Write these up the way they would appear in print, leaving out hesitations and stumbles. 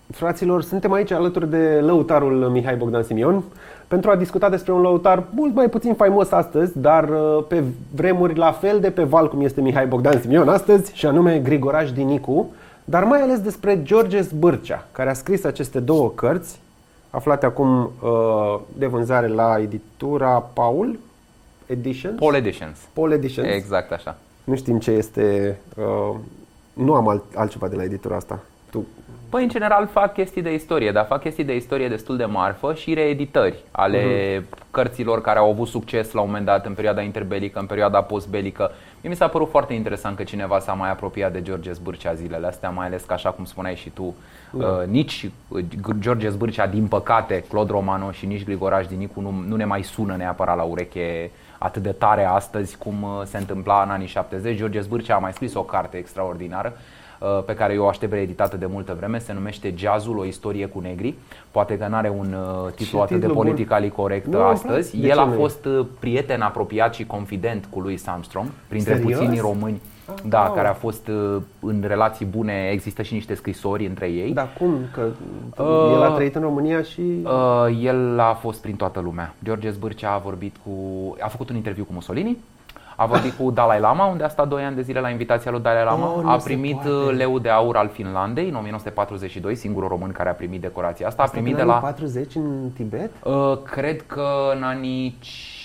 Fraților, suntem aici alături de lăutarul Mihai Bogdan Simion pentru a discuta despre un lăutar mult mai puțin faimos astăzi, dar pe vremuri la fel de pe val cum este Mihai Bogdan Simion astăzi, și anume Grigoraș Dinicu, dar mai ales despre George Zbârcea, care a scris aceste două cărți, aflate acum de vânzare la editura Paul Editions? Paul Editions. Exact așa. Nu știm ce este, nu am altceva de la editura asta. Păi, în general fac chestii de istorie, dar fac chestii de istorie destul de marfă și reeditări ale cărților care au avut succes la un moment dat în perioada interbelică, în perioada postbelică. Mi s-a părut foarte interesant că cineva s-a mai apropiat de George Zbârcea zilele astea, mai ales că, așa cum spuneai și tu, nici George Zbârcea, din păcate, Claude Romano și nici Grigoraș Dinicu nu ne mai sună neapărat la ureche atât de tare astăzi cum se întâmpla în anii 70. George Zbârcea a mai scris o carte extraordinară pe care eu o aștept reeditată de multă vreme, se numește Jazzul, o istorie cu negri. Poate că n-are un titlu atât de politically corect astăzi. El a fost prieten apropiat și confident cu Louis Armstrong, printre puținii români care a fost în relații bune. Există și niște scrisori între ei. Dar cum? Că el a trăit în România și... El a fost prin toată lumea. George Zbârcea a făcut un interviu cu Mussolini, a vorbit cu Dalai Lama, unde a stat 2 ani de zile la invitația lui Dalai Lama. A primit Leul de Aur al Finlandei în 1942, singurul român care a primit decorația asta. A primit de la 40 în Tibet? Cred că în anii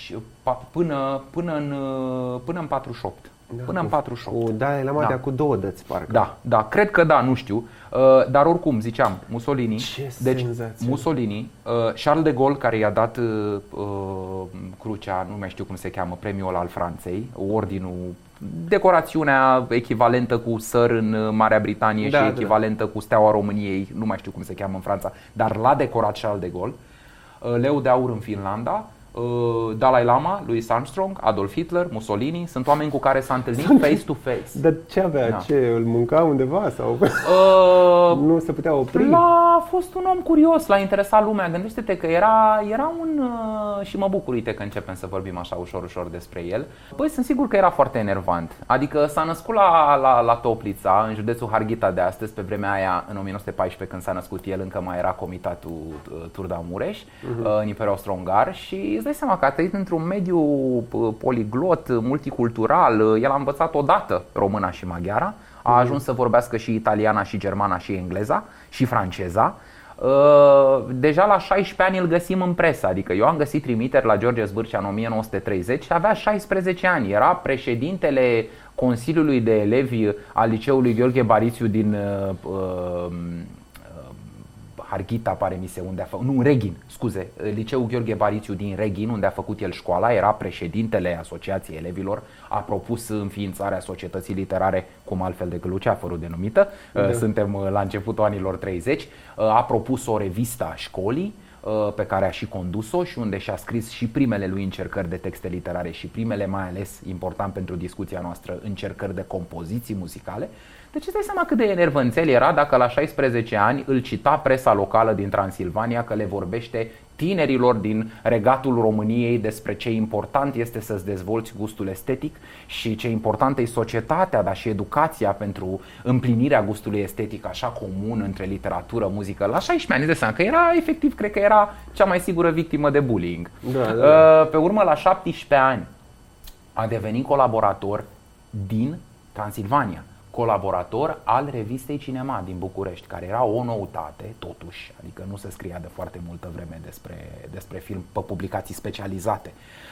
până în 48. Până în 48. Cu Dalai Lama de cu 2 dăți, parcă. Da, cred că da, nu știu. Dar oricum, ziceam, Mussolini. Deci Mussolini, Charles de Gaulle, care i-a dat crucea, nu mai știu cum se cheamă, premiul al Franței, ordinul, decorațiunea echivalentă cu Sir în Marea Britanie și echivalentă cu Steaua României, nu mai știu cum se cheamă în Franța, dar l-a decorat Charles de Gaulle. Leul de Aur în Finlanda. Dalai Lama, Louis Armstrong, Adolf Hitler, Mussolini, sunt oameni cu care s-a întâlnit face to face. Dar ce avea? Ce, îl mânca undeva sau nu se putea opri? A fost un om curios, l-a interesat lumea. Gândește-te că era un și mă bucur, uite, că începem să vorbim așa ușor despre el. Păi sunt sigur că era foarte enervant. Adică s-a născut la Toplița, în județul Harghita de astăzi. Pe vremea aia, în 1914, când s-a născut el, încă mai era comitatul Turda-Mureș, în Imperiul Austro-Ungar. Și îți dai seama că a trăit într-un mediu poliglot, multicultural. El a învățat odată româna și maghiara, a ajuns să vorbească și italiana și germana și engleza și franceza. Deja la 16 ani îl găsim în presă, adică eu am găsit trimiteri la George Zbârcea în 1930 și avea 16 ani. Era președintele Consiliului de Elevi al Liceului Gheorghe Barițiu din Harghita, pare mi se, unde a făcut, Reghin, scuze, Liceul Gheorghe Barițiu din Reghin, unde a făcut el școala, era președintele Asociației Elevilor, a propus înființarea Societății Literare, cum altfel decât Luceafărul denumită, suntem la începutul anilor 30, a propus o revistă a școlii, pe care a și condus-o și unde și-a scris și primele lui încercări de texte literare și primele, mai ales important pentru discuția noastră, încercări de compoziții muzicale. Deci îți dai seama cât de enervânțel era dacă la 16 ani îl cita presa locală din Transilvania că le vorbește tinerilor din regatul României despre ce important este să-ți dezvolți gustul estetic și ce importantă e societatea, dar și educația pentru împlinirea gustului estetic așa comun între literatură, muzică. La 16 ani, îți dai seama că era efectiv, cred că era cea mai sigură victimă de bullying. Pe urmă, la 17 ani a devenit colaborator din Transilvania, colaborator al revistei Cinema din București, care era o noutate totuși, adică nu se scria de foarte multă vreme despre film pe publicații specializate.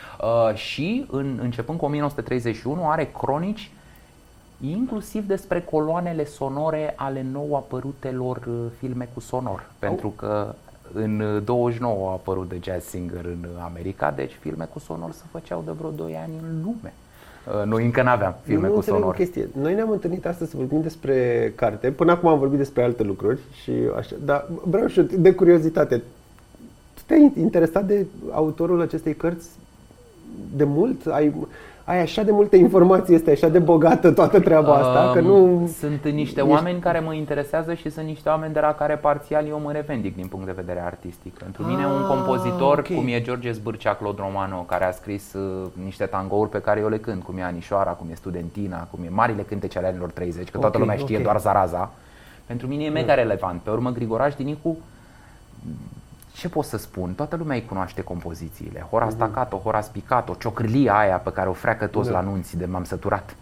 Și începând cu 1931 are cronici inclusiv despre coloanele sonore ale nou apărutelor filme cu sonor, pentru că în 29 a apărut The Jazz Singer în America, deci filme cu sonor se făceau de vreo 2 ani în lume. Noi încă n-aveam filme cu sonor. Noi ne-am întâlnit astăzi să vorbim despre carte. Până acum am vorbit despre alte lucruri și așa, dar vreau și de curiozitate. Tu te-ai interesat de autorul acestei cărți de mult? Ai așa de multe informații, este așa de bogată toată treaba asta, că nu... Sunt niște oameni care mă interesează și sunt niște oameni de la care parțial eu mă revendic din punct de vedere artistic. Pentru mine un compozitor, cum e George Zbârcea, Claude Romano, care a scris niște tangouri pe care eu le cânt, cum e Anișoara, cum e Studentina, cum e marile cântece ale anilor 30, că toată lumea știe doar Zaraza. Pentru mine e mega relevant. Pe urmă, Grigoraș Dinicu, ce pot să spun? Toată lumea îi cunoaște compozițiile. Hora staccato, hora spiccato, ciocârlia aia pe care o freacă toți la nunți de m-am săturat.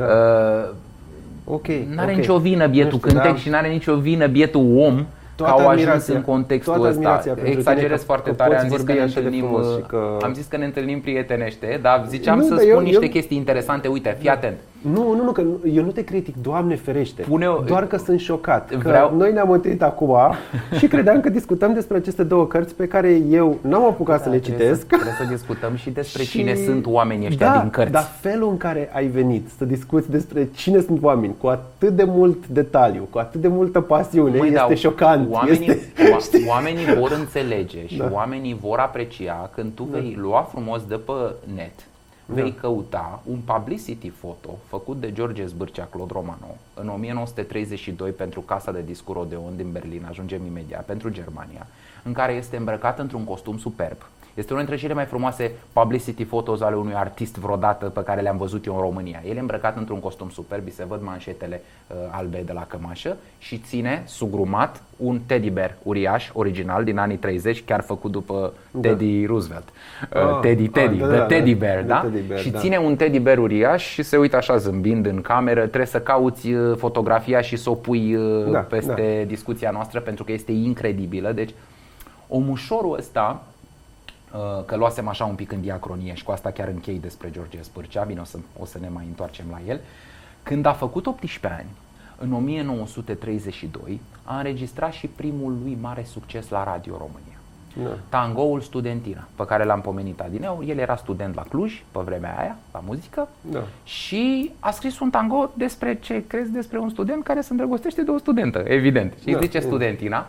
N-are nicio vină bietul cântec și n-are nicio vină bietul om că au ajuns în contextul ăsta. Exagerez foarte tare, am zis că ne întâlnim prietenește, dar ziceam să spun niște chestii interesante. Uite, fii atent. Nu, că eu nu te critic, Doamne ferește. Doar că sunt șocat. Noi ne-am întâlnit acum și credeam că discutăm despre aceste două cărți pe care eu n-am apucat să le citesc. Trebuie să discutăm și despre cine sunt oamenii ăștia din cărți. Dar felul în care ai venit să discuți despre cine sunt oameni cu atât de mult detaliu, cu atât de multă pasiune, este șocant. Oamenii vor înțelege și oamenii vor aprecia când tu vei lua frumos de pe net. Vei căuta un publicity photo făcut de George Zbârcea, Claude Romano în 1932 pentru Casa de Discuri Odeon din Berlin, ajungem imediat, pentru Germania, în care este îmbrăcat într-un costum superb. Este unul dintre cele mai frumoase publicity photos ale unui artist vreodată pe care le-am văzut eu în România. El e îmbrăcat într-un costum superb, se văd manșetele albe de la cămașă și ține sugrumat un teddy bear uriaș, original din anii 30, chiar făcut după Teddy Roosevelt. Teddy bear, da? Și ține un teddy bear uriaș și se uită așa zâmbind în cameră. Trebuie să cauți fotografia și să o pui peste discuția noastră pentru că este incredibilă. Deci, omușorul ăsta, că luasem așa un pic în diacronie și cu asta chiar închei despre George Zbârcea, bine, o să ne mai întoarcem la el. Când a făcut 18 ani, în 1932, a înregistrat și primul lui mare succes la Radio România. Tangoul Studentina, pe care l-am pomenit adineauri. El era student la Cluj, pe vremea aia, la muzică, și a scris un tango despre ce crezi, despre un student care se îndrăgostește de o studentă, evident. Și îi zice Studentina.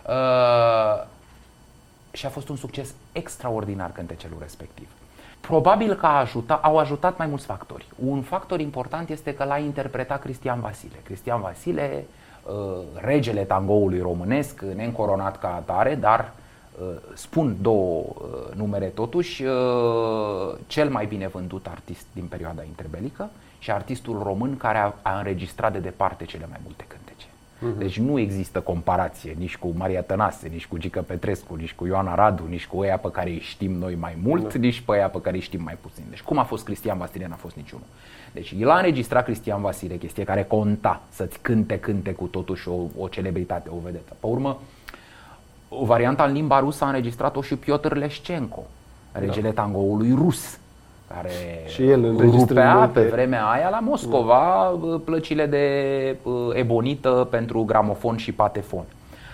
Și a fost un succes extraordinar cântecelul respectiv. Probabil că au ajutat mai mulți factori. Un factor important este că l-a interpretat Cristian Vasile. Cristian Vasile, regele tangoului românesc, neîncoronat ca atare, dar spun două numere totuși, cel mai bine vândut artist din perioada interbelică și artistul român care a înregistrat de departe cele mai multe cântece. Deci nu există comparație nici cu Maria Tănase, nici cu Gică Petrescu, nici cu Ioana Radu, nici cu ăia pe care îi știm noi mai mult, nici pe ăia pe care îi știm mai puțin. Deci cum a fost Cristian Vasile, n-a fost niciunul. Deci el a înregistrat Cristian Vasile, chestie care conta să-ți cânte cu totuși o celebritate, o vedetă. Pe urmă, o variantă în limba rusă a înregistrat-o și Piotr Leșcenco, regele tangoului rus, care și el rupea pe vremea aia la Moscova plăcile de ebonită pentru gramofon și patefon.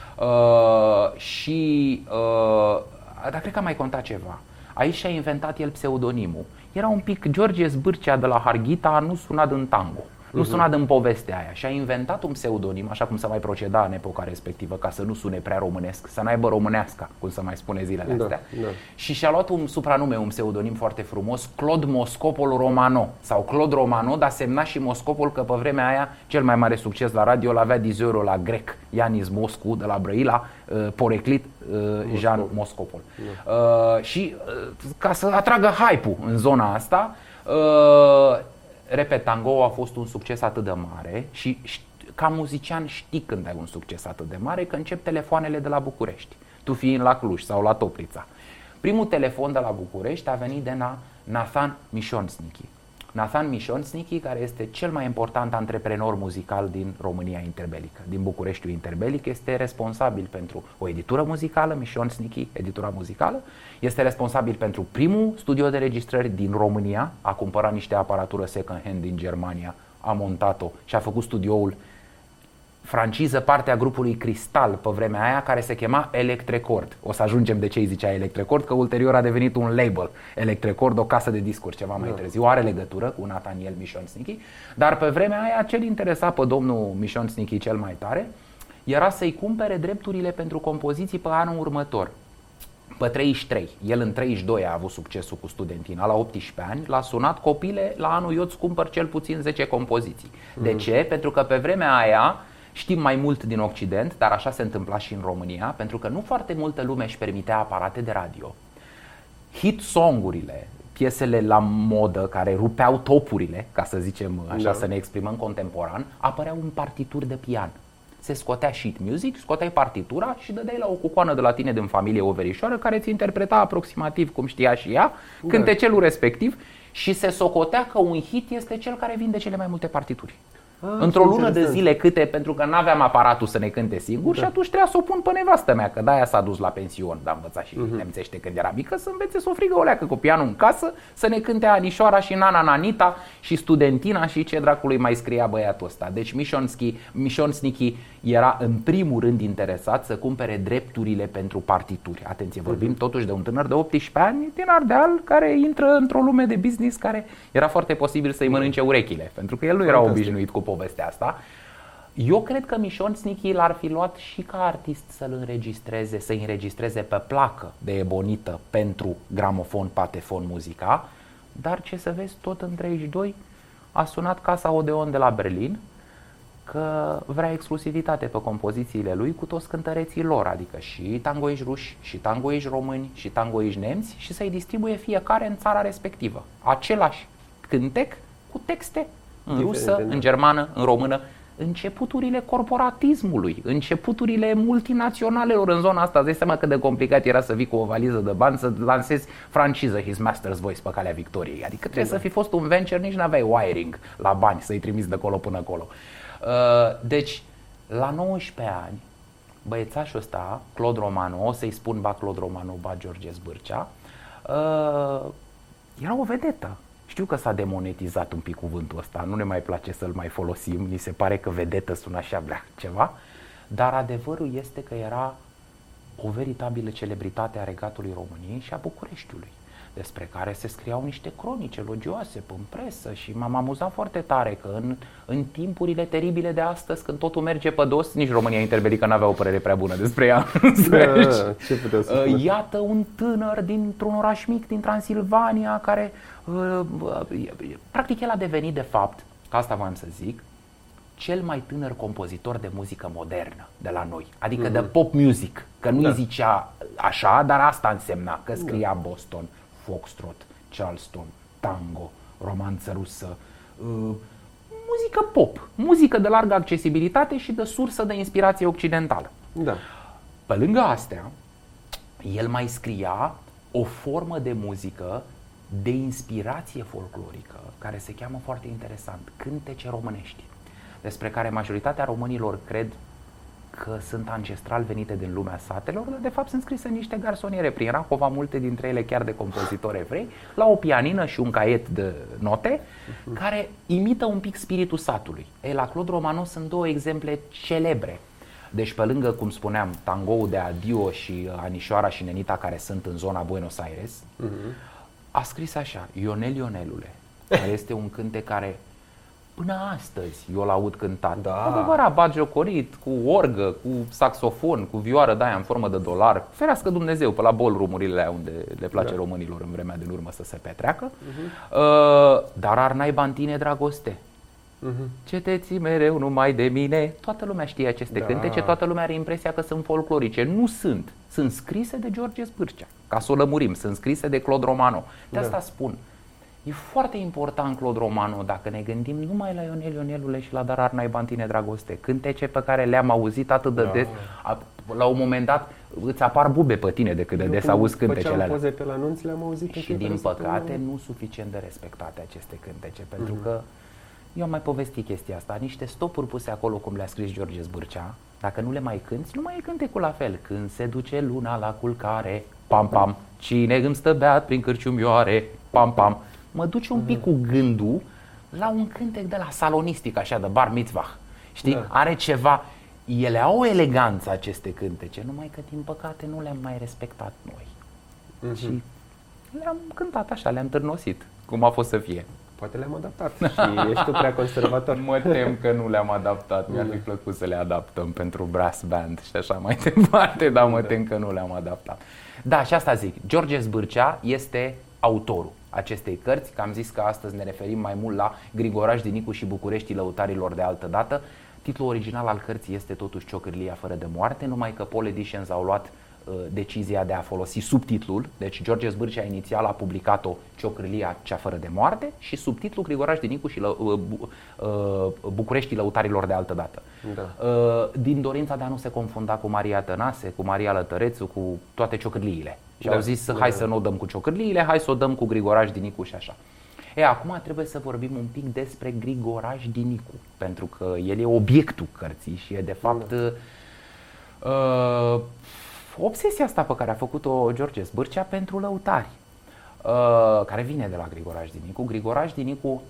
Dar cred că a mai contat ceva. Aici și-a inventat el pseudonimul. Era un pic George Zbârcea de la Harghita, nu suna din tango. Nu suna din povestea aia și a inventat un pseudonim, așa cum se mai proceda în epoca respectivă, ca să nu sune prea românesc, să n-aibă românească, cum se mai spune zilele astea. Și și-a luat un supranume, un pseudonim foarte frumos, Claude Moscopol Romano, sau Claude Romano, dar semna și Moscopol, că pe vremea aia cel mai mare succes la radio l-avea diziorul la grec, Ianis Moscu de la Brăila, poreclit Jean Moscopol. Și ca să atragă hype-ul în zona asta, repet, tango a fost un succes atât de mare și ca muzician știi când ai un succes atât de mare, că încep telefoanele de la București, tu fiind la Cluj sau la Toplița. Primul telefon de la București a venit de la Nathan Mișonsnichi. Nathan Mișonsnichi, care este cel mai important antreprenor muzical din România interbelică, din Bucureștiul interbelic, este responsabil pentru o editură muzicală, Mișonsnichi, editura muzicală, este responsabil pentru primul studio de registrări din România, a cumpărat niște aparatură second hand din Germania, a montat-o și a făcut studioul franciză, partea grupului Cristal pe vremea aia, care se chema Electrecord. O să ajungem de ce îi zicea Electrecord, că ulterior a devenit un label. Electrecord, o casă de discuri ceva mai târziu, are legătură cu Nathaniel Mișonsnichi, dar pe vremea aia ce-l interesa pe domnul Mișonsnichi cel mai tare era să-i cumpere drepturile pentru compoziții pe anul următor. Pe 33, el în 32 a avut succesul cu Studentina, la 18 ani, l-a sunat: copile, la anul eu îți cumpăr cel puțin 10 compoziții. De ce? Pentru că pe vremea aia știm mai mult din Occident, dar așa se întâmpla și în România, pentru că nu foarte multă lume își permitea aparate de radio. Hit song-urile, piesele la modă care rupeau topurile, ca să zicem așa, să ne exprimăm contemporan, apăreau în partituri de pian. se scotea sheet music, scoteai partitura și dădeai la o cucoană de la tine din familie o verișoară care ți interpreta aproximativ cum știa și ea cântecelul respectiv și se socotea că un hit este cel care vinde cele mai multe partituri. Într-o lună de zile câte, pentru că n-aveam aparatul să ne cânte singur și atunci trebuia să o pun pe nevastă mea, că de-aia s-a dus la pension, dar învăța și nemțește când era mică, să învețe să o frigă o leacă cu pianul în casă, să ne cânte Anișoara și Nana Nanita și Studentina și ce dracului mai scria băiatul ăsta. Deci Mișonsnichi era în primul rând interesat să cumpere drepturile pentru partituri. Atenție, vorbim totuși de un tânăr de 18 ani din Ardeal care intră într-o lume de business care era foarte posibil să-i mănânce urechile, pentru că el nu era obișnuit cu povestea asta. Eu cred că Mișonsnichi l-ar fi luat și ca artist să-i înregistreze pe placă de ebonită pentru gramofon, patefon, muzica, dar ce să vezi, tot în 32 a sunat Casa Odeon de la Berlin că vrea exclusivitate pe compozițiile lui cu toți cântăreții lor, adică și tangoiști ruși, și tangoiști români, și tangoiști nemți și să-i distribuie fiecare în țara respectivă. Același cântec cu texte în rusă, în germană, în română, începuturile corporatismului, începuturile multinaționalelor în zona asta. Îți dai seama cât de complicat era să vii cu o valiză de bani să lansezi franciză His Master's Voice pe calea victoriei. Adică trebuie să fi fost un venture, nici n-aveai wiring la bani să-i trimiți de acolo până acolo. Deci, la 19 ani, băiețașul ăsta, Claude Romano, o să-i spun ba Claude Romano, ba George Zbârcea, era o vedetă. Știu că s-a demonetizat un pic cuvântul ăsta, nu ne mai place să-l mai folosim, ni se pare că vedetă sună așa, ceva, dar adevărul este că era o veritabilă celebritate a Regatului României și a Bucureștiului, despre care se scriau niște cronici elogioase în presă și m-am amuzat foarte tare că în timpurile teribile de astăzi, când totul merge pe dos, nici România Interbelică n-avea o părere prea bună despre ea. Ce puteți să spun? Iată un tânăr dintr-un oraș mic din Transilvania care practic el a devenit de fapt, asta v-am să zic, cel mai tânăr compozitor de muzică modernă de la noi, adică de pop music, că nu-i zicea așa, dar asta însemna că scria Boston, foxtrot, Charleston, tango, romanță rusă, muzică pop, muzică de largă accesibilitate și de sursă de inspirație occidentală. Da. Pe lângă astea, el mai scria o formă de muzică de inspirație folclorică, care se cheamă foarte interesant, cântece românești, despre care majoritatea românilor cred că sunt ancestral venite din lumea satelor, dar de fapt sunt scrise în niște garsoniere prin Rahova, multe dintre ele chiar de compozitori evrei, la o pianină și un caiet de note, care imită un pic spiritul satului. La Claude Romano sunt două exemple celebre. Deci pe lângă, cum spuneam, tangoul de Adio și Anișoara și Nenita, care sunt în zona Buenos Aires, a scris așa, Ionel Ionelule, care este un cântec care până astăzi eu l-aud cântat. Adevărat, bagiocorit, cu orgă, cu saxofon, cu vioară de aia în formă de dolar. Ferească Dumnezeu pe la ballroom-urile aia unde le place românilor în vremea din urmă să se petreacă. Dar ar naiba în tine dragoste. Ce te ții mereu numai de mine. Toată lumea știe aceste cântece, toată lumea are impresia că sunt folclorice. Nu sunt. Sunt scrise de George Zbârcea. Ca să o lămurim, sunt scrise de Claude Romano. De asta spun. E foarte important Claude Romano dacă ne gândim numai la Ionel Ionelule și la Dar ar naiba în tine dragoste. Cântece pe care le-am auzit atât de des. La un moment dat îți apar bube pe tine de cât de des auzi cântecele alea. Poze pe la anunț, le-am auzit. Și din păcate nu suficient de respectate aceste cântece, pentru că eu am mai povestit chestia asta, niște stopuri puse acolo cum le-a scris George Zbârcea, dacă nu le mai cânti, nu mai e cântecul la fel. Când se duce luna la culcare, pam pam, cine îmi stă beat prin cârciumioare, pam pam. Mă duce un pic cu gândul la un cântec de la Salonistic, așa, de Bar Mitzvah. Știi? Are ceva, ele au o eleganță aceste cântece, numai că din păcate nu le-am mai respectat noi. Și le-am cântat așa, le-am târnosit, cum a fost să fie. Poate le-am adaptat și ești tu prea conservator. Mă tem că nu le-am adaptat, mi-ar fi plăcut să le adaptăm pentru brass band și așa mai departe, dar mă tem că nu le-am adaptat. Da, și asta zic, George Zbârcea este autorul acestei cărți, că am zis că astăzi ne referim mai mult la Grigoraș, Dinicu și Bucureștii lăutarilor de altă dată. Titlul original al cărții este totuși Ciocârlia fără de moarte, numai că Paul Editions au luat decizia de a folosi subtitlul. Deci George Zbârcea inițial a publicat-o Ciocârlia cea fără de moarte și subtitlul Grigoraș Dinicu și Bucureștii lăutarilor de altă dată. Da. Din dorința de a nu se confunda cu Maria Tănase, cu Maria Lătărețu, cu toate ciocârliile. Și au zis, hai să nu o dăm cu ciocârliile, hai să o dăm cu Grigoraș Dinicu și așa. Acum trebuie să vorbim un pic despre Grigoraș Dinicu, pentru că el e obiectul cărții și e de fapt obsesia asta pe care a făcut-o George Zbârcea pentru lăutari, care vine de la Grigoraș Dinicu. Grigoraș Dinicu,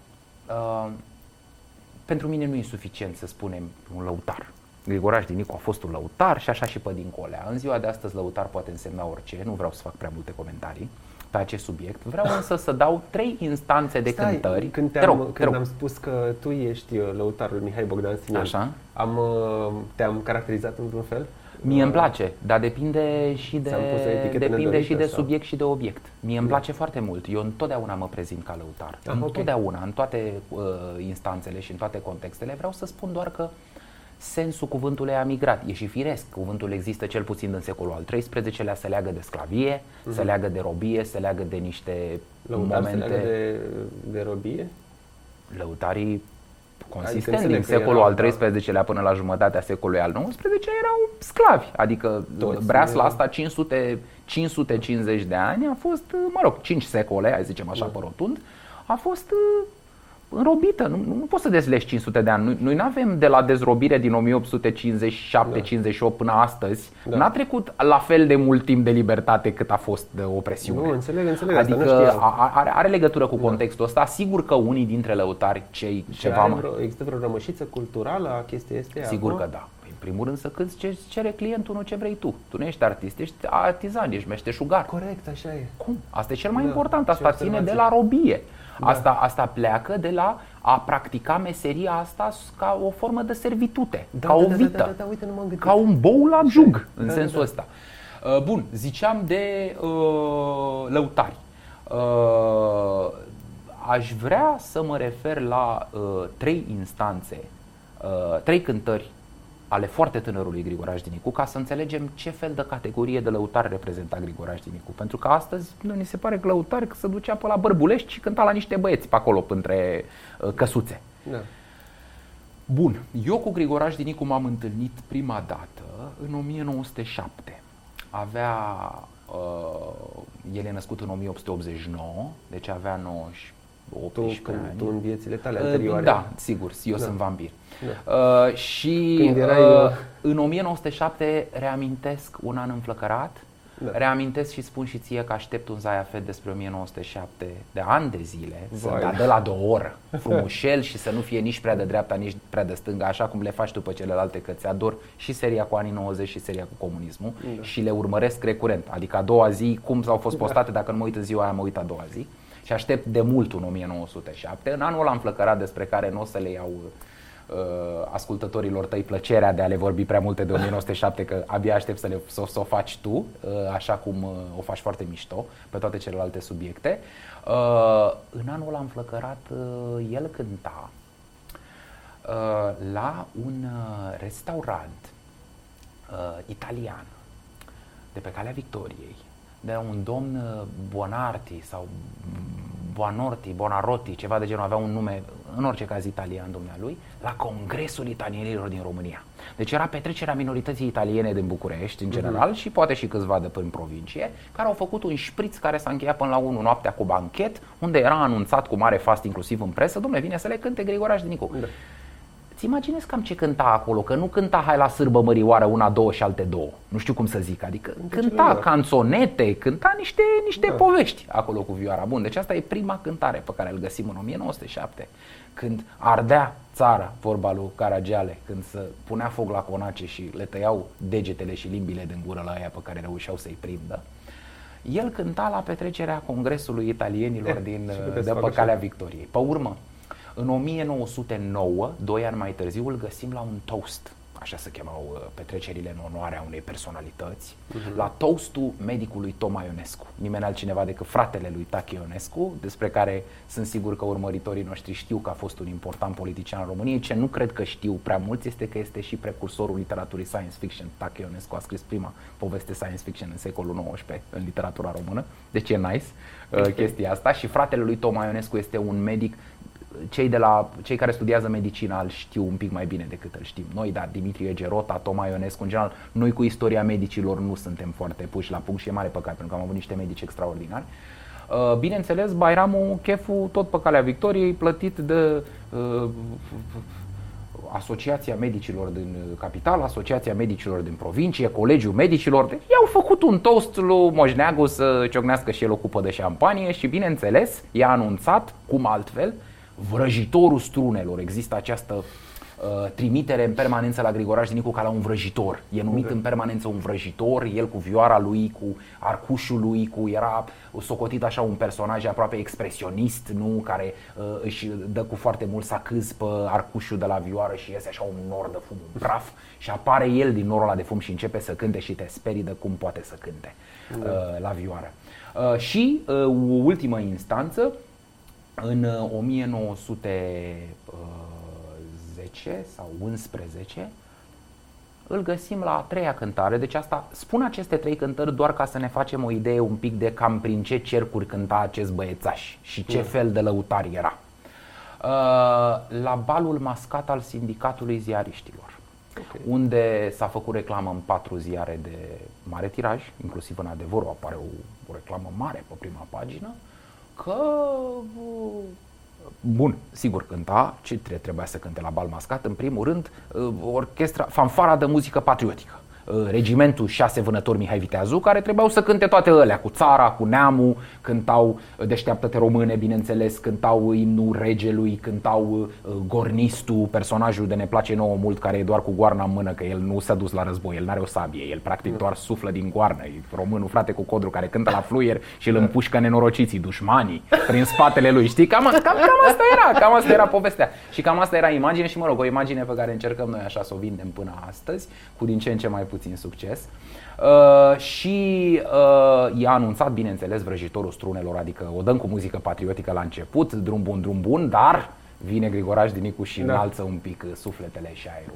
pentru mine nu e suficient să spunem un lăutar. Grigoraș Dinicu a fost un lăutar și așa și pe dincolea. În ziua de astăzi lăutar poate însemna orice, nu vreau să fac prea multe comentarii pe acest subiect. Vreau însă să dau 3 instanțe de cântări. Când am spus că tu ești lăutarul Mihai Bogdan Simion, așa? Te-am caracterizat într-un fel? Mie îmi place, dar depinde și de subiect și de obiect. Mie îmi place foarte mult. Eu întotdeauna mă prezint ca lăutar. Întotdeauna, în toate instanțele și în toate contextele. Vreau să spun doar că sensul cuvântului a migrat. E și firesc. Cuvântul există cel puțin în secolul al XIII-lea, se leagă de sclavie, se leagă de robie, se leagă de niște momente... Se leagă de robie? Lăutarii consistenți din secolul al XIII-lea până la jumătatea secolului al XIX-lea erau sclavi. Adică breasla asta 550 de ani a fost, 5 secole, hai zicem așa pe rotund, a fost înrobită. Nu poți să dezlegi 500 de ani. Noi nu avem de la dezrobire din 1857-58 până astăzi. N-a trecut la fel de mult timp de libertate cât a fost de opresiune. Nu, înțeleg. Adică are legătură cu contextul ăsta. Sigur că unii dintre lăutari există vreo rămășiță culturală a chestiei astea? Sigur că da. În primul rând să cânti ce cere clientul, nu ce vrei tu. Tu nu ești artist, ești artizan, ești meșteșugar. Corect, așa e. Cum? Asta e cel mai important. Asta ține de la robie. Asta pleacă de la a practica meseria asta ca o formă de servitute, ca o vită, uite, nu m-am gândit. ca un bou la jug, în sensul ăsta. Bun, ziceam de lăutari. Aș vrea să mă refer la 3 instanțe, 3 cântări ale foarte tânărului Grigoraș Dinicu, ca să înțelegem ce fel de categorie de lăutar reprezenta Grigoraș Dinicu. Pentru că astăzi nu ni se pare că lăutar că se ducea pe la Bărbulești și cânta la niște băieți pe acolo, între căsuțe. Da. Bun, eu cu Grigoraș Dinicu m-am întâlnit prima dată în 1907. El e născut în 1889, deci avea 18 ani. Tu în viețile tale anterioare. Da, sigur, eu sunt vampir. Da. Și în 1907 reamintesc un an înflăcărat. Da. Reamintesc și spun și ție că aștept un Zaiafet despre 1907 de ani de zile. Să dea de la 2 ore frumușel și să nu fie nici prea de dreapta, nici prea de stânga, așa cum le faci tu pe celelalte, că ți-ador și seria cu anii 90 și seria cu comunismul. Da. Și le urmăresc recurent. Adică a doua zi, cum s-au fost postate, dacă nu mă uit în ziua aia, mă uit a doua zi. Și aștept de mult un 1907. În anul ăla înflăcărat, despre care nu o să le iau ascultătorilor tăi plăcerea de a le vorbi prea multe de 1907, că abia aștept să o faci tu, așa cum o faci foarte mișto pe toate celelalte subiecte. În anul ăla înflăcărat, el cânta la un restaurant italian de pe Calea Victoriei, de un domn Bonarti sau Bonarotti, ceva de genul, avea un nume, în orice caz italian, dumnealui, la Congresul Italienilor din România. Deci era petrecerea minorității italiene din București, în general, și poate și câțiva de prin provincie, care au făcut un șpriț care s-a încheiat până la 1 noaptea cu banchet, unde era anunțat cu mare fast, inclusiv în presă, dom'le, vine să le cânte Grigoraș Dinicu. Da. Îți imaginezi cam ce cânta acolo, că nu cânta hai la sârbă mărioară, 1, 2 și alte 2. Nu știu cum să zic, adică cânta canțonete, cânta niște povești acolo cu vioara. Bun, deci asta e prima cântare pe care îl găsim în 1907, când ardea țara, vorba lui Caragiale, când se punea foc la conace și le tăiau degetele și limbile din gură la aia pe care reușeau să-i prindă. El cânta la petrecerea Congresului Italienilor de pe Calea Victoriei. Pe urmă, în 1909, 2 ani mai târziu, îl găsim la un toast, așa se chemau petrecerile în onoarea unei personalități, la toastul medicului Toma Ionescu. Nimeni altcineva decât fratele lui Tache Ionescu, despre care sunt sigur că urmăritorii noștri știu că a fost un important politician în România. Ce nu cred că știu prea mulți este că este și precursorul literaturii science fiction. Tache Ionescu a scris prima poveste science fiction în secolul XIX în literatura română, deci e nice chestia asta. Și fratele lui Toma Ionescu este un medic. Cei care studiază medicina îl știu un pic mai bine decât îl știm noi, dar Dimitrie Gerota, Toma Ionescu, în general, noi cu istoria medicilor nu suntem foarte puși la punct și e mare păcat, pentru că am avut niște medici extraordinari. Bineînțeles, Bairamul, cheful, tot pe calea victoriei, plătit de Asociația Medicilor din Capital, Asociația Medicilor din Provincie, Colegiul Medicilor. Deci i-au făcut un toast lui Moșneagu să ciocnească și el o cupă de șampanie și, bineînțeles, i-a anunțat, cum altfel, vrăjitorul strunelor. Există această trimitere în permanență la Grigoraș Dinicu ca la un vrăjitor. E numit în permanență un vrăjitor, el cu vioara lui, cu arcușul lui, era socotit așa un personaj aproape expresionist, nu? Care își dă cu foarte mult sacâz pe arcușul de la vioară și iese așa un nor de fum, un praf, și apare el din norul ăla de fum și începe să cânte și te sperii de cum poate să cânte la vioară. Și o ultimă instanță, în 1910 sau 11 îl găsim la a treia cântare. Deci spun aceste trei cântări doar ca să ne facem o idee un pic de cam prin ce cercuri cânta acest băiețaș și ce fel de lăutar era. La balul mascat al Sindicatului Ziariștilor, unde s-a făcut reclamă în 4 ziare de mare tiraj, inclusiv în Adevărul apare o reclamă mare pe prima pagină, că, bun, sigur cânta, ce trebuia să cânte la bal mascat? În primul rând, fanfara de muzică patriotică. Regimentul 6 Vânători Mihai Viteazu, care trebuiau să cânte toate alea, cu țara, cu neamul, cântau Deșteaptă-te române, bineînțeles, cântau imnul regelui, cântau Gornistul, personajul de Ne place nouă mult, care e doar cu goarna în mână, că el nu s-a dus la război, el n-are o sabie, el practic doar suflă din goarnă, e românul frate cu codru care cântă la fluier și îl împușcă nenorociții, dușmanii, prin spatele lui, știi? Cam asta era povestea și cam asta era imagine și, mă rog, o imagine pe care încercăm noi așa să o vindem până astăzi, cu din ce în ce mai puțin succes. Și i-a anunțat, bineînțeles, vrăjitorul strunelor, adică o dăm cu muzică patriotică la început, drum bun, dar vine Grigoraș Dinicu și înalță un pic sufletele și aerul.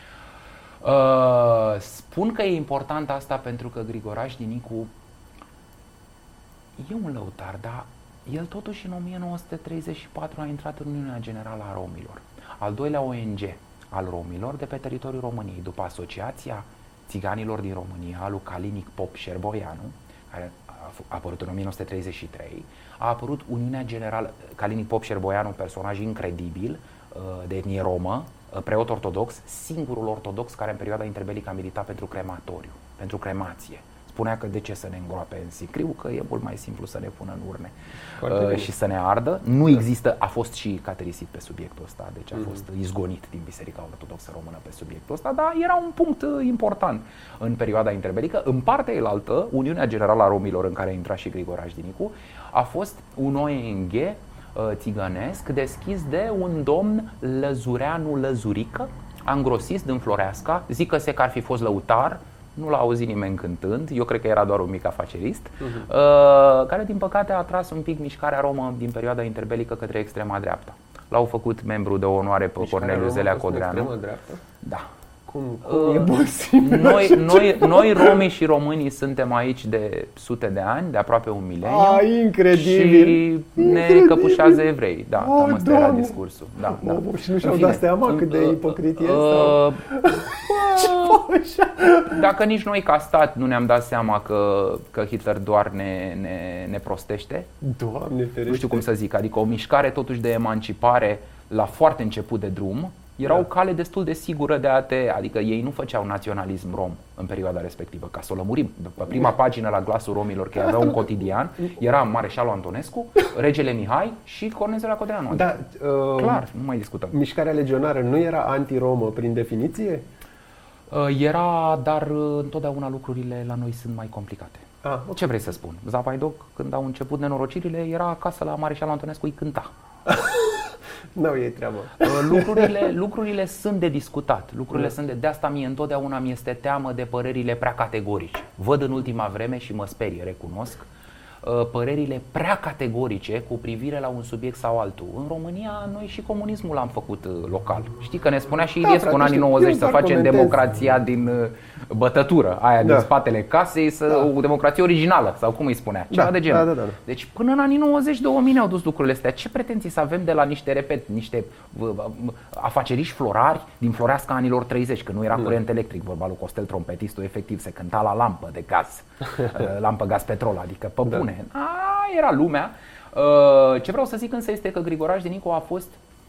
Spun că e important asta pentru că Grigoraș Dinicu e un lăutar, dar el totuși în 1934 a intrat în Uniunea Generală a Romilor, al doilea ONG al romilor de pe teritoriul României, după Asociația Țiganilor din România, lui Calinic Pop Șerboianu, care a apărut în 1933, a apărut Uniunea Generală. Calinic Pop Șerboianu, un personaj incredibil, de etnie romă, preot ortodox, singurul ortodox care în perioada interbelică a militat pentru crematoriu, pentru cremație. Spunea că de ce să ne îngroape în sicriu, că e mult mai simplu să ne pună în urne și să ne ardă. Nu există, a fost și caterisit pe subiectul ăsta, deci a fost izgonit din Biserica Ortodoxă Română pe subiectul ăsta, dar era un punct important în perioada interbelică. În partea elaltă, Uniunea Generală a Romilor, în care a intrat și Grigoraș Dinicu, a fost un ONG țigănesc deschis de un domn Lăzureanu Lăzurică, angrosist din Floreasca, zic că ar fi fost lăutar. Nu l-a auzit nimeni cântând, eu cred că era doar un mic afacerist, care din păcate a atras un pic mișcarea romă din perioada interbelică către extrema dreapta. L-au făcut membru de onoare pe Corneliu Zelea Codreanu. Da. Cum e posibil? Noi romii și românii suntem aici de sute de ani, de aproape un mileniu. Incredibil! Și ne căpușează evrei. Da, cam asta era discursul. Da. Și nu și-au dat seama cât de ipocrit e? Dacă nici noi ca stat nu ne-am dat seama că Hitler doar ne prostește. Doamne ferește! Nu știu cum să zic, adică o mișcare totuși de emancipare la foarte început de drum. Era o cale destul de sigură de adică ei nu făceau naționalism rom în perioada respectivă, ca să o lămurim. Pe prima pagină la Glasul Romilor, că avea un cotidian, era Mareșalul Antonescu, regele Mihai și Corneliu Zelea Codreanu. Da, clar, nu mai discutăm. Mișcarea legionară nu era antiromă prin definiție? Era, dar întotdeauna lucrurile la noi sunt mai complicate. Okay. Ce vrei să spun? Zavaidoc, când au început nenorocirile, era acasă la Mareșalul Antonescu, îi cânta. N-au ei treabă. Lucrurile sunt de discutat. De asta mie întotdeauna mi este teamă de părerile prea categorice. Văd în ultima vreme și mă sperie, recunosc, părerile prea categorice cu privire la un subiect sau altul. În România noi și comunismul l-am făcut local. Știi că ne spunea și Iliescu în anii 90 să facem democrația din bătătură, aia din spatele casei, o democrație originală sau cum îi spunea, ceva de genul. Da. Deci până în anii 90-2000 au dus lucrurile astea. Ce pretenții să avem de la niște afaceriști florari din Floreasca anilor 30, când nu era curent electric, vorba lui Costel trompetistul, efectiv se cânta la lampă de gaz, lampă gaz-petrol, adică pe bune. Era lumea. Ce vreau să zic însă este că Grigoraș Dinicu a fost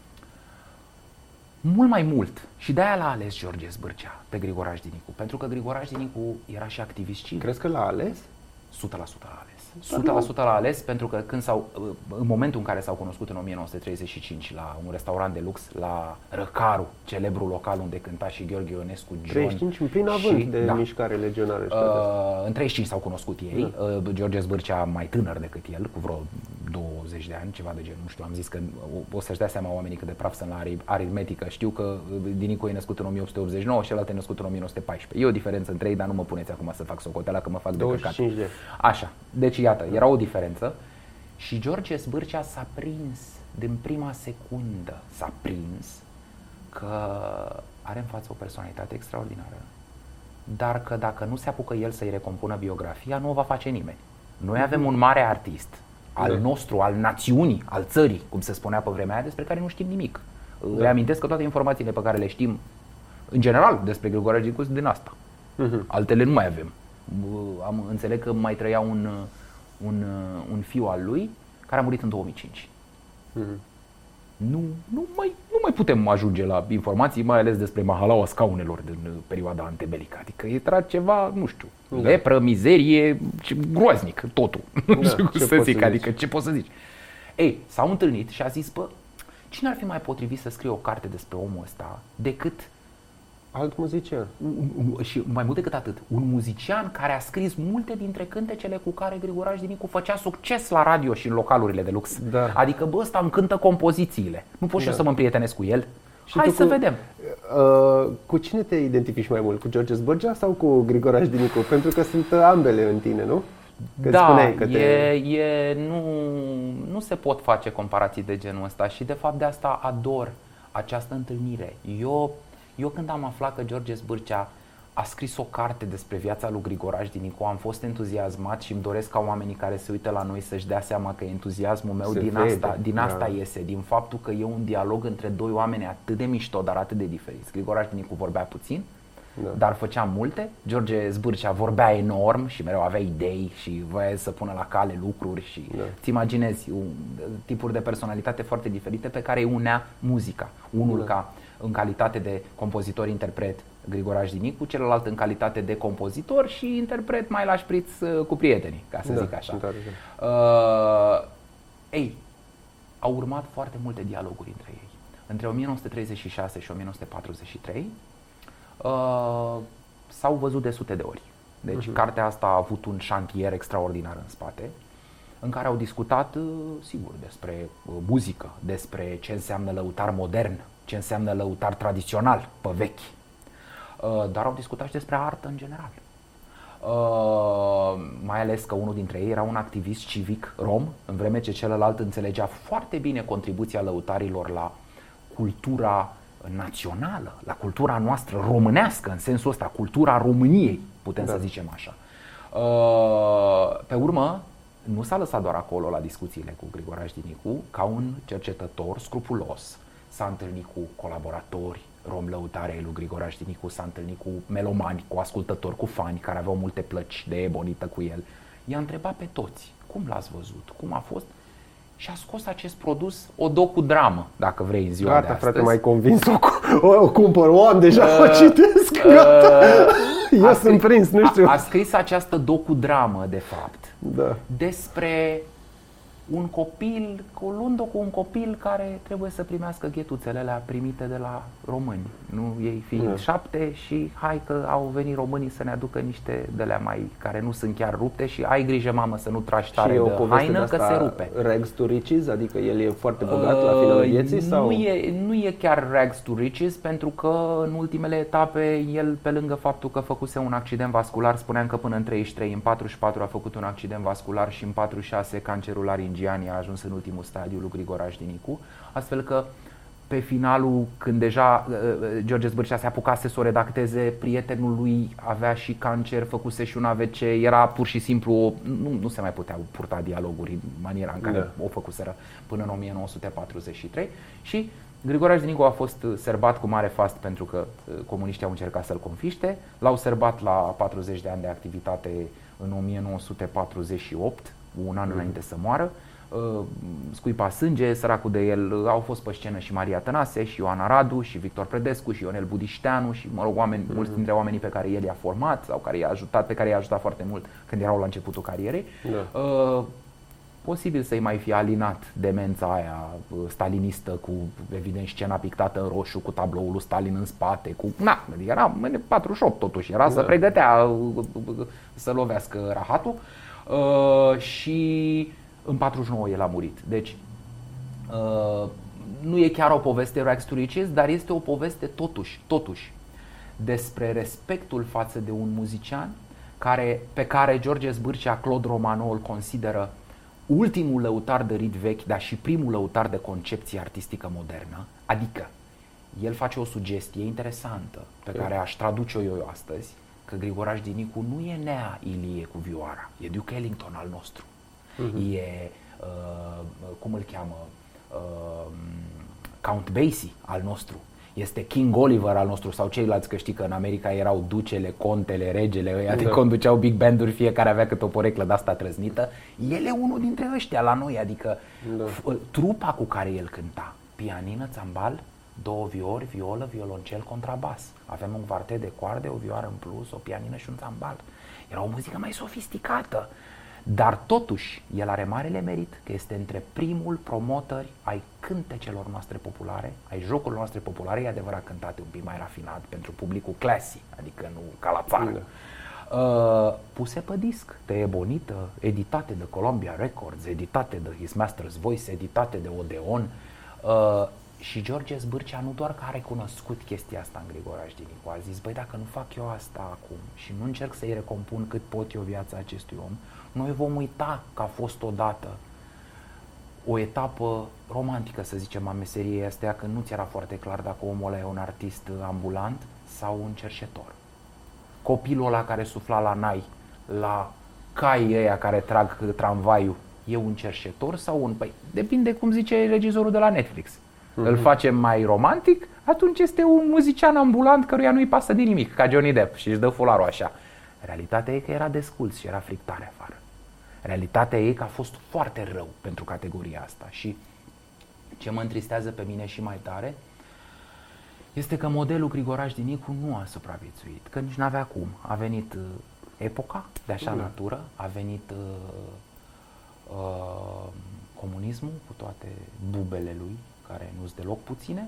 mult mai mult și de-aia l-a ales George Zbârcea pe Grigoraș Dinicu, pentru că Grigoraș Dinicu era și activist civic. Crezi că l-a ales? 100% l-a ales. 100% l-a ales pentru că în momentul în care s-au cunoscut în 1935 la un restaurant de lux la Răcaru, celebrul local unde cânta și Gheorghe Ionescu, John. 35 în plin avânt de mișcare legionară. În 35 s-au cunoscut ei. George Zbârcea mai tânăr decât el, cu vreo 20 de ani, ceva de genul. Nu știu, am zis că o să-și dea seama oamenii cât de praf sunt la aritmetică. Știu că Dinicu e născut în 1889 și celălalt e născut în 1914. E o diferență între ei, dar nu mă puneți acum să fac socoteala că mă fac de căcat. 25 de. Așa. Deci iată, era o diferență și George Zbârcea s-a prins din prima secundă, că are în față o personalitate extraordinară, dar că dacă nu se apucă el să-i recompună biografia, nu o va face nimeni. Noi avem un mare artist al nostru, al națiunii, al țării, cum se spunea pe vremea aia, despre care nu știm nimic. Reamintesc că toate informațiile pe care le știm în general despre Grigoraș Dinicu sunt din asta. Altele nu mai avem. Înțeleg că mai trăia un fiu al lui care a murit în 2005. Nu mai putem ajunge la informații, mai ales despre mahalaua scaunelor din perioada antebelică. Adică era ceva, nu știu, lepră, mizerie, groaznic, totul. Nu știu cum să zic, adică ce poți să zici. Ei, s-au întâlnit și a zis, cine ar fi mai potrivit să scrie o carte despre omul ăsta decât alt muzician. Și mai mult decât atât, un muzician care a scris multe dintre cântecele cu care Grigoraș Dinicu făcea succes la radio și în localurile de lux. Adică ăsta îmi cântă compozițiile. Nu pot și eu să mă împrietenesc cu el. Și hai să vedem. Cu cine te identifici mai mult? Cu George Zbârcea sau cu Grigoraș Dinicu? Pentru că sunt ambele în tine, nu? Că nu se pot face comparații de genul ăsta și de fapt de asta ador această întâlnire. Eu când am aflat că George Zbârcea a scris o carte despre viața lui Grigoraș Dinicu, am fost entuziasmat și îmi doresc ca oamenii care se uită la noi să-și dea seama că entuziasmul meu din asta iese, din faptul că e un dialog între doi oameni atât de mișto, dar atât de diferiți. Grigoraș Dinicu vorbea puțin, dar făcea multe. George Zbârcea vorbea enorm și mereu avea idei și voia să pună la cale lucruri și îți imaginezi tipuri de personalitate foarte diferite pe care îi unea muzica. Unul ca în calitate de compozitor-interpret Grigoraș Dinicu, celălalt în calitate de compozitor și interpret mai la șpriț cu prietenii, ca să zic așa. Au urmat foarte multe dialoguri între ei. Între 1936 și 1943 s-au văzut de sute de ori. Deci cartea asta a avut un șantier extraordinar în spate, în care au discutat, sigur, despre muzică, despre ce înseamnă lăutar modern, ce înseamnă lăutar tradițional, pe vechi. Dar au discutat și despre artă în general. Mai ales că unul dintre ei era un activist civic rom, în vreme ce celălalt înțelegea foarte bine contribuția lăutarilor la cultura națională, la cultura noastră românească, în sensul ăsta, cultura României, putem să zicem așa. Pe urmă, nu s-a lăsat doar acolo la discuțiile cu Grigoraș Dinicu, ca un cercetător scrupulos. S-a întâlnit cu colaboratori rom lăutare ai lui Grigoraș Dinicu, s-a întâlnit cu melomani, cu ascultători, cu fani care aveau multe plăci de ebonită cu el. I-a întrebat pe toți, cum l-ați văzut, cum a fost? Și a scos acest produs, o docu-dramă, dacă vrei, în ziua de astăzi. Frate, m-ai convins, o cumpăr, o am deja, o citesc, gata. Eu sunt prins, nu știu. A scris această docu-dramă, de fapt, despre un copil, cu un copil care trebuie să primească ghetuțele alea primite de la români. Nu, ei fiind 7 și hai că au venit românii să ne aducă niște de alea mai care nu sunt chiar rupte și ai grijă, mamă, să nu tragi tare de haină că se rupe. Rags to riches, adică el e foarte bogat la finalul vieții sau? Nu e chiar rags to riches, pentru că în ultimele etape el, pe lângă faptul că făcuse un accident vascular, spuneam că până în 33, în 44 a făcut un accident vascular și în 46 cancerul laringian a ajuns în ultimul stadiu lui Grigoraș Dinicu, astfel că pe finalul, când deja George Zbârcea se apucase să o redacteze, prietenul lui avea și cancer, făcuse și un AVC, era pur și simplu, nu se mai puteau purta dialoguri în maniera în care o făcuseră până în 1943 și Grigoraș Dinicu a fost serbat cu mare fast pentru că comuniștii au încercat să-l confiște, l-au serbat la 40 de ani de activitate în 1948, un an înainte să moară. Scuipa sânge, săracul de el, au fost pe scenă și Maria Tănase, și Ioana Radu, și Victor Predescu, și Ionel Budișteanu, și mă rog, mulți dintre oamenii pe care el i-a format sau care i-a ajutat, pe care i-a ajutat foarte mult când erau la începutul carierei. Posibil să-i mai fi alinat demența aia stalinistă cu, evident, scena pictată în roșu cu tabloul lui Stalin în spate, cu, era 48 totuși, era să pregătea să lovească rahatul. Și în 49 el a murit. Deci nu e chiar o poveste rags to riches, dar este o poveste totuși despre respectul față de un muzician pe care George Zbârcea, Claude Romano îl consideră ultimul lăutar de rit vechi, dar și primul lăutar de concepție artistică modernă. Adică el face o sugestie interesantă pe care aș traduce-o eu astăzi, că Grigoraș Dinicu nu e Nea Ilie cu vioara, e Duke Ellington al nostru. E, cum îl cheamă, Count Basie al nostru. Este King Oliver al nostru sau ceilalți, că știi că în America erau ducele, contele, regele, ăia de conduceau big band-uri, fiecare avea câte o poreclă de-asta trăznită. El e unul dintre ăștia la noi, adică trupa cu care el cânta, pianină, țambal, 2 viori, violă, violoncel, contrabas. Avem un quartet de coarde, o vioară în plus, o pianină și un țambal. Era o muzică mai sofisticată. Dar totuși, el are marele merit că este între primul promotori ai cântecelor noastre populare, ai jocurilor noastre populare, e adevărat cântate un pic mai rafinat pentru publicul classy, adică nu ca la țară. Puse pe disc, de ebonită, editate de Columbia Records, editate de His Master's Voice, editate de Odeon. Și George Zbârcea nu doar că a recunoscut chestia asta în Grigoraș Dinicu, a zis, băi, dacă nu fac eu asta acum și nu încerc să-i recompun cât pot eu viața acestui om, noi vom uita că a fost odată o etapă romantică, să zicem, a meseriei astea, când nu ți era foarte clar dacă omul ăla e un artist ambulant sau un cerșetor. Copilul ăla care sufla la nai, la caii ăia care trag tramvaiul, e un cerșetor sau un... Păi, depinde cum zice regizorul de la Netflix. Îl facem mai romantic, atunci este un muzician ambulant căruia nu-i pasă de nimic, ca Johnny Depp, și își dă fularul așa. Realitatea e că era desculț și era frictare afară. Realitatea e că a fost foarte rău pentru categoria asta și ce mă întristează pe mine și mai tare este că modelul Grigoraș Dinicu nu a supraviețuit, că nici n-avea cum. A venit epoca de așa natură, a venit comunismul cu toate bubele lui, care nu sunt deloc puține,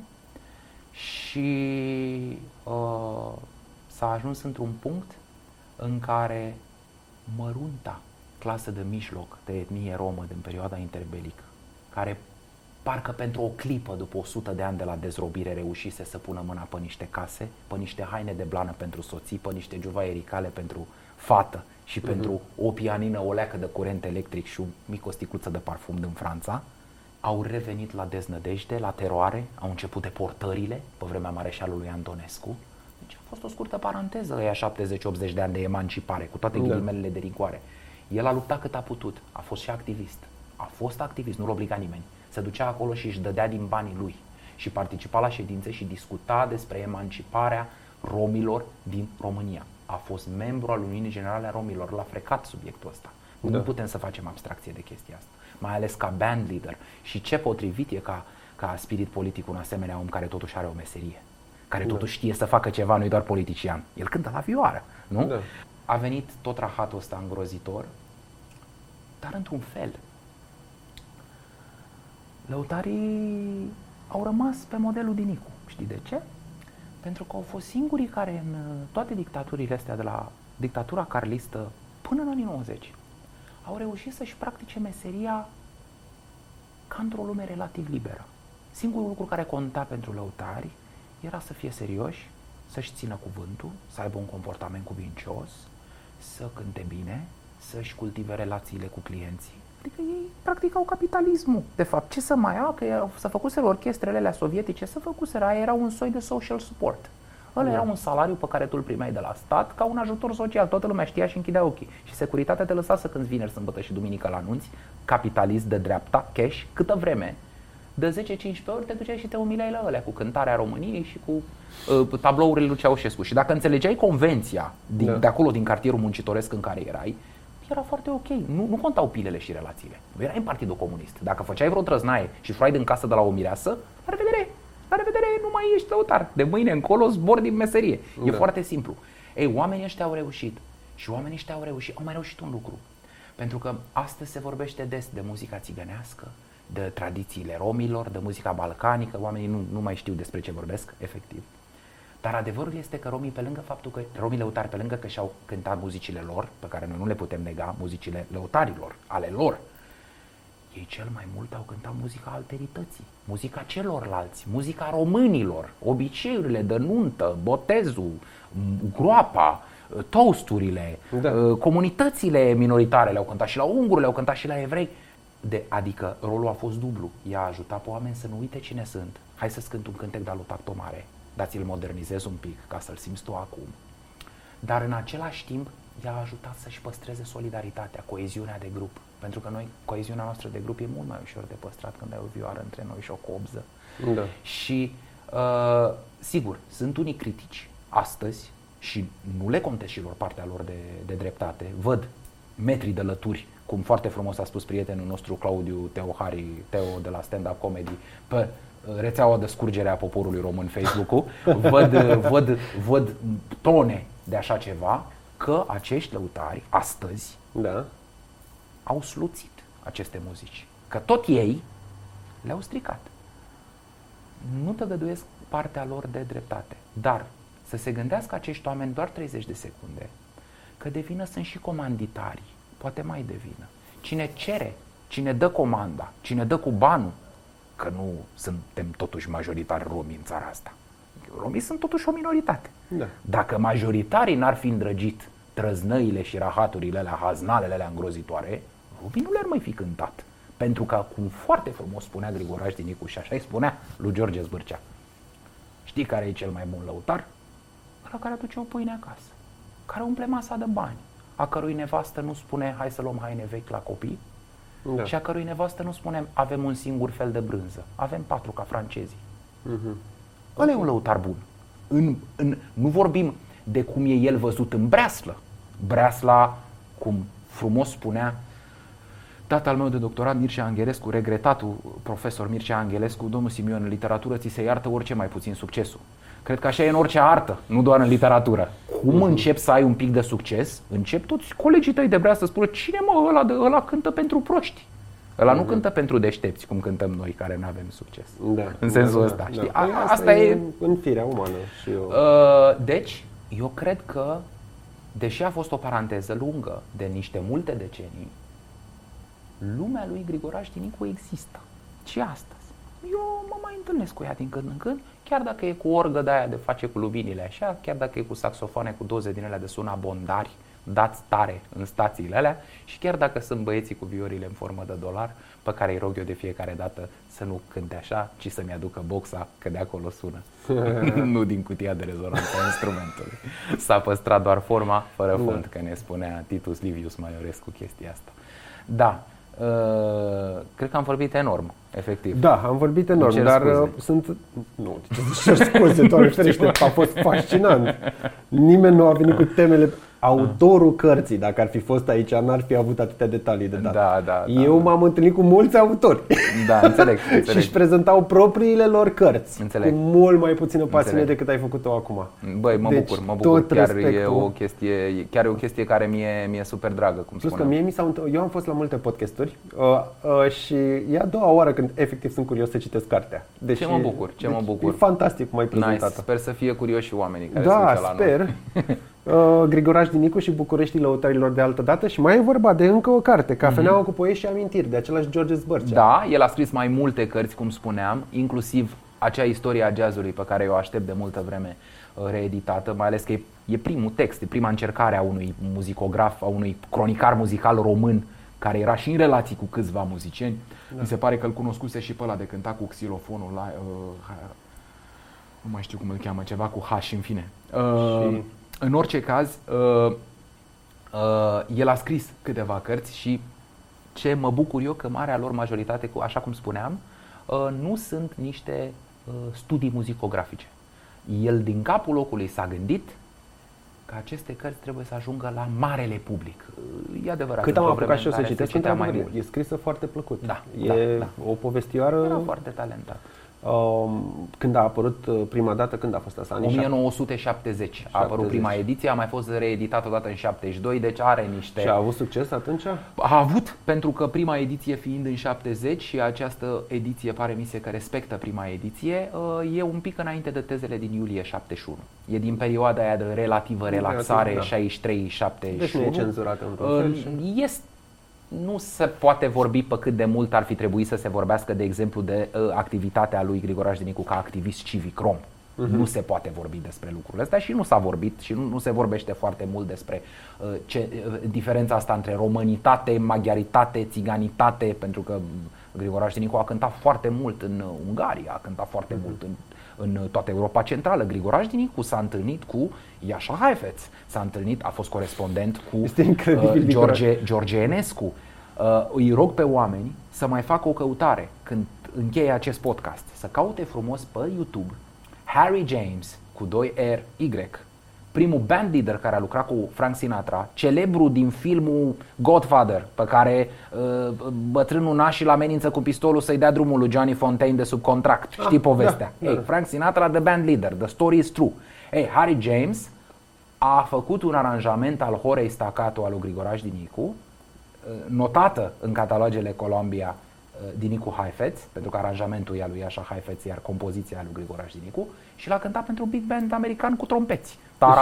și s-a ajuns într-un punct în care mărunta clasă de mijloc de etnie romă din perioada interbelică, care parcă pentru o clipă, după 100 de ani de la dezrobire, reușise să pună mâna pe niște case, pe niște haine de blană pentru soții, pe niște juvaiericale pentru fată și pentru o pianină, o leacă de curent electric și o mică sticuță de parfum din Franța, au revenit la deznădejde, la teroare, au început deportările pe vremea mareșalului Antonescu. Deci a fost o scurtă paranteză, ăia 70-80 de ani de emancipare, cu toate ghilimelele de rigoare. El a luptat cât a putut, a fost și activist. A fost activist, nu-l obliga nimeni. Se ducea acolo și își dădea din banii lui și participa la ședințe și discuta despre emanciparea romilor din România. A fost membru al Uniunii Generale a Romilor, l-a frecat subiectul ăsta. Nu putem să facem abstracție de chestia asta, mai ales ca band leader. Și ce potrivit e ca spirit politic un asemenea om care totuși are o meserie, care totuși știe să facă ceva, nu-i doar politician. El cântă la vioară, nu? A venit tot rahatul ăsta îngrozitor, dar într-un fel Lăutarii au rămas pe modelul din Nicu. Știi de ce? Pentru că au fost singurii care în toate dictaturile astea, de la dictatura carlistă până în anii 90, au reușit să-și practice meseria ca într-o lume relativ liberă. Singurul lucru care conta pentru lăutari era să fie serioși, să-și țină cuvântul, să aibă un comportament cuvincios, să cânte bine, să-și cultive relațiile cu clienții. Adică ei practicau capitalismul. De fapt, ce să mai au? Că să făcuseră orchestrele alea sovietice, să făcuseră, aia era un soi de social support. Ăla era un salariu pe care tu îl primeai de la stat ca un ajutor social. Toată lumea știa și închidea ochii. Și securitatea te lăsa să cânți vineri, sâmbătă și duminică la anunți, capitalist de dreapta, cash, câtă vreme. De 10-15 ori te duceai și te umileai la ălea cu cântarea României și cu tablourile lui Ceaușescu. Și dacă înțelegeai convenția de acolo, din cartierul muncitoresc în care erai, era foarte ok. Nu contau pilele și relațiile. Erai în Partidul Comunist. Dacă făceai vreo trăznaie și furai din casă de la o mireasă, la revedere! La revedere, nu mai ești lăutar. De mâine încolo zbor din meserie. E foarte simplu. Ei, oamenii ăștia au reușit. Și oamenii ăștia au mai reușit un lucru. Pentru că astăzi se vorbește des de muzica țigănească, de tradițiile romilor, de muzica balcanică. Oamenii nu mai știu despre ce vorbesc, efectiv. Dar adevărul este că romii, romii lăutari, pe lângă că și-au cântat muzicile lor, pe care noi nu le putem nega, muzicile lăutarilor, ale lor, ei cel mai mult au cântat muzica alterității, muzica celorlalți, muzica românilor, obiceiurile de nuntă, botezul, groapa, toasturile, comunitățile minoritare le-au cântat și la unguri, le-au cântat și la evrei. Adică rolul a fost dublu. Ea a ajutat pe oameni să nu uite cine sunt. Hai să-ți cânt un cântec de-a lui Tacto Mare, dar ți-l modernizez un pic ca să-l simți tu acum. Dar în același timp ea a ajutat să-și păstreze solidaritatea, coeziunea de grup. Pentru că noi, coeziunea noastră de grup e mult mai ușor de păstrat când ai o vioară între noi și o cobză. Da. Și sigur, sunt unii critici astăzi și nu le contest și lor partea lor de dreptate. Văd metri de lături, cum foarte frumos a spus prietenul nostru Claudiu Teo de la Stand Up Comedy, pe rețeaua de scurgere a poporului român, Facebook-ul, văd tone de așa ceva, că acești lăutari astăzi au sluțit aceste muzici. Că tot ei le-au stricat. Nu tăgăduiesc partea lor de dreptate, dar să se gândească acești oameni doar 30 de secunde, că de vină sunt și comanditarii, poate mai de vină. Cine cere, cine dă comanda, cine dă cu banul, că nu suntem totuși majoritari romi în țara asta. Romii sunt totuși o minoritate. Da. Dacă majoritarii n-ar fi îndrăgit trăznăile și rahaturile alea, haznalele alea îngrozitoare, romii nu le-ar mai fi cântat. Pentru că, cum foarte frumos spunea Grigoraș din Nicu și așa îi spunea lui George Zbârcea, știi care e cel mai bun lăutar? Ăla care aduce o pâine acasă, care umple masa de bani, a cărui nevastă nu spune hai să luăm haine vechi la copii, și a cărui nevastă nu spune avem un singur fel de brânză, avem 4 ca francezii. Ăla e un lăutar bun. Nu vorbim de cum e el văzut în breaslă. Breasla, cum frumos spunea tatăl meu de doctorat, Mircea Anghelescu, regretatul profesor Mircea Anghelescu, domnul Simion, în literatură ți se iartă orice, mai puțin succesul. Cred că așa e în orice artă, nu doar în literatură. Cum începi să ai un pic de succes, încep toți colegii tăi de breaslă să spună cine mă, ăla cântă pentru proști. Ăla nu cântă pentru deștepți, cum cântăm noi, care nu avem succes. În sensul ăsta. Știi? Asta e în firea umană. Și eu. Deci, eu cred că, deși a fost o paranteză lungă de multe decenii, lumea lui Grigoraș Dinicu există. Și astăzi. Eu mă mai întâlnesc cu ea din când în când, chiar dacă e cu orgă de aia de face cu luminile așa, chiar dacă e cu saxofoane cu doze din alea de suna bondari, dați tare în stațiile alea, și chiar dacă sunt băieții cu viorile în formă de dolar, pe care îi rog eu de fiecare dată să nu cânte așa, ci să-mi aducă boxa, că de acolo sună. Nu din cutia de rezonanță a instrumentului. S-a păstrat doar forma, fără fond, că ne spunea Titus Livius Maiorescu chestia asta. Da. Cred că am vorbit enorm, efectiv. Da, am vorbit enorm, dar sunt... Nu, ce scuze, Doamne ferește, a fost fascinant. Nimeni nu a venit cu temele... Autorul cărții, dacă ar fi fost aici, n-ar fi avut atâtea detalii de dat. Da. Eu m-am întâlnit cu mulți autori. Da, înțeleg. Și își prezentau propriile lor cărți. Înțeleg. Cu mult mai puțină pasiune decât ai făcut-o acum. Băi, mă Deci, bucur. Chiar respectul. e o chestie care mie e super dragă, cum Plus spuneam. că eu am fost la multe podcasturi și e a doua oară când efectiv sunt curios să citesc cartea. Deci, Ce mă bucur. E fantastic cum ai prezentat-o. Nice. Sper să fie curioși și oamenii care se uită la noi. Sper. Grigoraș Dinicu și Bucureștii Lăutarilor de altă dată. Și mai e vorba de încă o carte, Cafeneaua cu poești și amintiri, de același George Zbărcea. Da, el a scris mai multe cărți, cum spuneam, inclusiv acea istorie a jazzului pe care eu o aștept de multă vreme reeditată, mai ales că e primul text, e prima încercare a unui muzicograf, a unui cronicar muzical român care era și în relații cu câțiva muzicieni. Mi se pare că îl cunoscuse și pe ăla de cânta cu xilofonul la nu mai știu cum îl cheamă, ceva cu H, în fine. În orice caz, el a scris câteva cărți și ce mă bucur eu că marea lor majoritate, așa cum spuneam, nu sunt niște studii muzicografice. El din capul locului s-a gândit că aceste cărți trebuie să ajungă la marele public. E adevărat. Cât am apucat și eu să citesc, e scrisă foarte plăcut. Da, o povestioară. Era foarte talentat. Când a apărut prima dată, când a fost asta? 1970 a apărut prima ediție, a mai fost reeditată odată în 72, deci are niște... Și a avut succes atunci? A avut, pentru că prima ediție fiind în 70 și această ediție pare mi se că respectă prima ediție, e un pic înainte de tezele din iulie 71. E din perioada aia de relativă relaxare, 63-71. Deci nu e cenzurată într-un fel. Nu se poate vorbi pe cât de mult ar fi trebuit să se vorbească, de exemplu, de activitatea lui Grigoraș Dinicu ca activist civic rom. Nu se poate vorbi despre lucrurile astea și nu s-a vorbit și nu se vorbește foarte mult despre diferența asta între românitate, maghiaritate, țiganitate, pentru că Grigoraș Dinicu a cântat foarte mult în Ungaria, a cântat foarte mult în toată Europa Centrală. Grigoraș Dinicu s-a întâlnit cu Jascha Heifetz, a fost corespondent cu George Enescu. Îi rog pe oameni să mai facă o căutare când încheie acest podcast, să caute frumos pe YouTube Harry James cu 2 R Y, primul band leader care a lucrat cu Frank Sinatra, celebru din filmul Godfather, pe care bătrânul naș îl amenință cu pistolul să-i dea drumul lui Johnny Fontaine de sub contract. Știi povestea? Da. Frank Sinatra, the band leader, the story is true. Harry James a făcut un aranjament al horei staccato al lui Grigoraș Dinicu, notată în catalogele Columbia Dinicu Heifetz, pentru că aranjamentul e al lui Jascha Heifetz, iar compoziția a lui Grigoraș Dinicu, și l-a cântat pentru un big band american cu trompeți.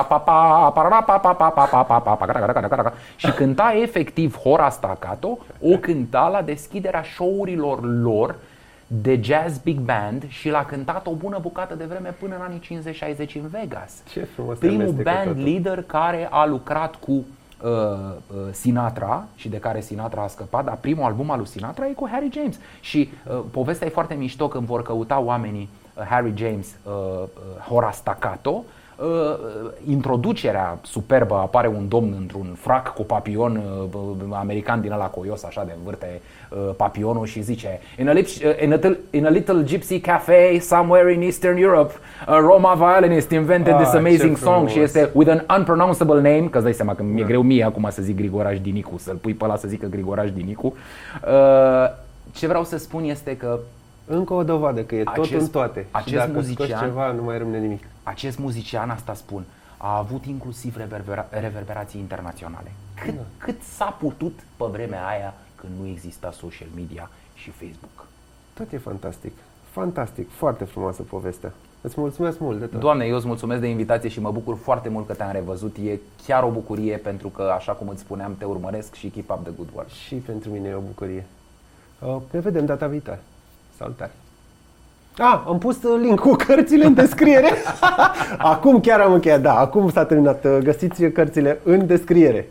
Și cânta efectiv hora staccato, o cânta la deschiderea show-urilor lor de jazz big band și l-a cântat o bună bucată de vreme până în anii 50-60 în Vegas. Ce frumos. Primul band leader care a lucrat cu Sinatra și de care Sinatra a scăpat, dar primul album al lui Sinatra e cu Harry James. Și povestea e foarte mișto când vor căuta oamenii Harry James hora staccato. Introducerea superbă, apare un domn într-un frac cu papion american din ăla coios, așa de învârte papionul și zice in a little gypsy cafe somewhere in Eastern Europe, a Roma violinist invented this amazing song și este with an unpronounceable name, că îți dai seama că mi-e greu mie acum să zic Grigoraș Dinicu, să-l pui pe ăla să zică Grigoraș Dinicu. Ce vreau să spun este că încă o dovadă că e tot în toate. Și dacă muzician, scoți ceva, nu mai rămâne nimic. Acest muzician, asta spun, a avut inclusiv reverberații internaționale. Cât s-a putut pe vremea aia când nu exista social media și Facebook. Tot e fantastic. Fantastic. Foarte frumoasă povestea. Îți mulțumesc mult de tot. Doamne, eu îți mulțumesc de invitație și mă bucur foarte mult că te-am revăzut. E chiar o bucurie pentru că, așa cum îți spuneam, te urmăresc și keep up the good work. Și pentru mine e o bucurie. Ne vedem data viitoare. Salutare! Am pus link cu cărțile în descriere. Acum chiar am încheiat, acum s-a terminat. Găsiți cărțile în descriere.